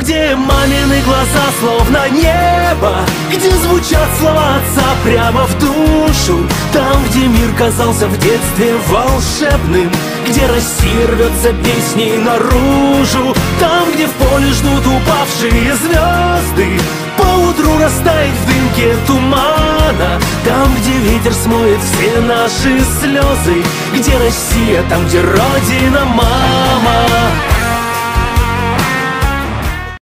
где мамины глаза словно небо, где звучат слова отца прямо в душу. Там, где мир казался в детстве волшебным, где Россия рвется песней наружу. Там, где в поле ждут упавшие звезды, поутру растает в дымке тумана. Там, где ветер смоет все наши слезы, где Россия, там, где Родина, мама.